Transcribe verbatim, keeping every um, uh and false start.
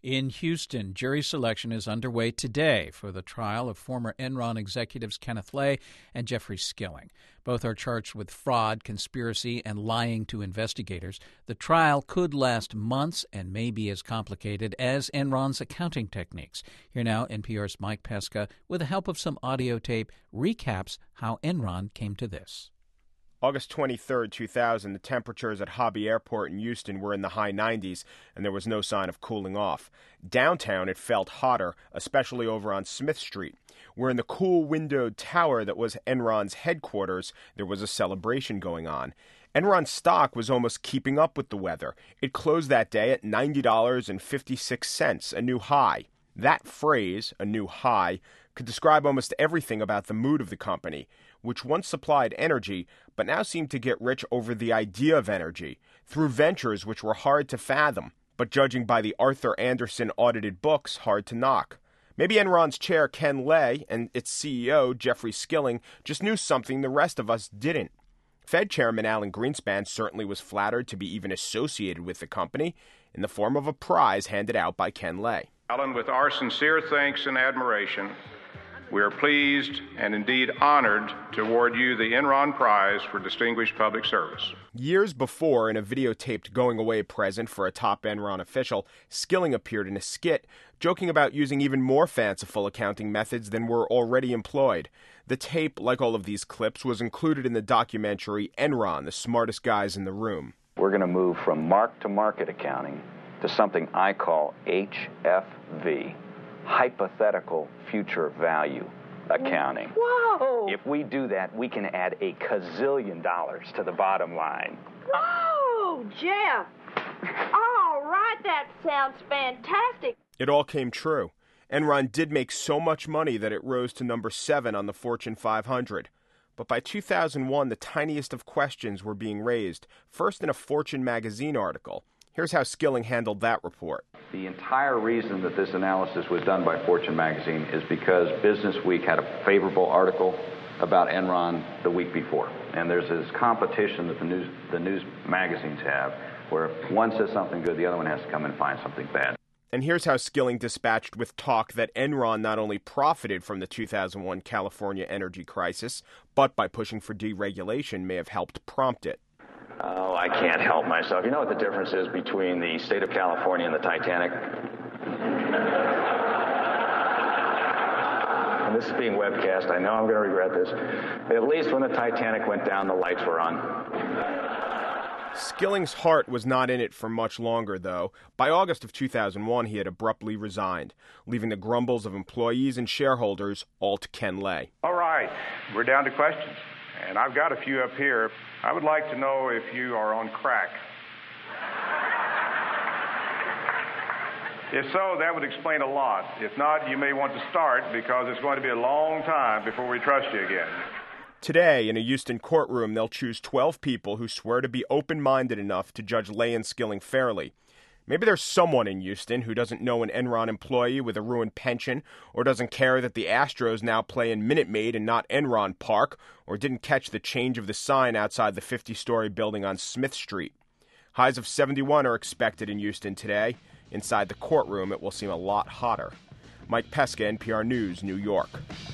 In Houston, jury selection is underway today for the trial of former Enron executives Kenneth Lay and Jeffrey Skilling. Both are charged with fraud, conspiracy, and lying to investigators. The trial could last months and may be as complicated as Enron's accounting techniques. Here now, N P R's Mike Pesca, with the help of some audio tape, recaps how Enron came to this. August twenty-third, two thousand, the temperatures at Hobby Airport in Houston were in the high nineties, and there was no sign of cooling off. Downtown, it felt hotter, especially over on Smith Street, where in the cool windowed tower that was Enron's headquarters, there was a celebration going on. Enron stock was almost keeping up with the weather. It closed that day at ninety dollars and fifty-six cents, a new high. That phrase, a new high, could describe almost everything about the mood of the company, which once supplied energy, but now seemed to get rich over the idea of energy, through ventures which were hard to fathom, but judging by the Arthur Andersen audited books, hard to knock. Maybe Enron's chair, Ken Lay, and its C E O, Jeffrey Skilling, just knew something the rest of us didn't. Fed Chairman Alan Greenspan certainly was flattered to be even associated with the company, in the form of a prize handed out by Ken Lay. Alan, with our sincere thanks and admiration, we are pleased and indeed honored to award you the Enron Prize for Distinguished Public Service. Years before, in a videotaped going-away present for a top Enron official, Skilling appeared in a skit, joking about using even more fanciful accounting methods than were already employed. The tape, like all of these clips, was included in the documentary Enron, the Smartest Guys in the Room. We're going to move from mark-to-market accounting to something I call H F V. Hypothetical future value accounting. Whoa! If we do that, we can add a gazillion dollars to the bottom line. Whoa, Jeff! All right, that sounds fantastic. It all came true. Enron did make so much money that it rose to number seven on the Fortune five hundred. But by two thousand one, the tiniest of questions were being raised, first in a Fortune magazine article. Here's how Skilling handled that report. The entire reason that this analysis was done by Fortune magazine is because Business Week had a favorable article about Enron the week before. And there's this competition that the news, the news magazines have, where if one says something good, the other one has to come and find something bad. And here's how Skilling dispatched with talk that Enron not only profited from the two thousand one California energy crisis, but by pushing for deregulation may have helped prompt it. Oh, I can't help myself. You know what the difference is between the state of California and the Titanic? And this is being webcast. I know I'm going to regret this. At least when the Titanic went down, the lights were on. Skilling's heart was not in it for much longer, though. By August of two thousand one, he had abruptly resigned, leaving the grumbles of employees and shareholders all to Ken Lay. All right, we're down to questions, and I've got a few up here. I would like to know if you are on crack. If so, that would explain a lot. If not, you may want to start, because it's going to be a long time before we trust you again. Today, in a Houston courtroom, they'll choose twelve people who swear to be open-minded enough to judge Lay and Skilling fairly. Maybe there's someone in Houston who doesn't know an Enron employee with a ruined pension, or doesn't care that the Astros now play in Minute Maid and not Enron Park, or didn't catch the change of the sign outside the fifty-story building on Smith Street. Highs of seventy-one are expected in Houston today. Inside the courtroom, it will seem a lot hotter. Mike Pesca, N P R News, New York.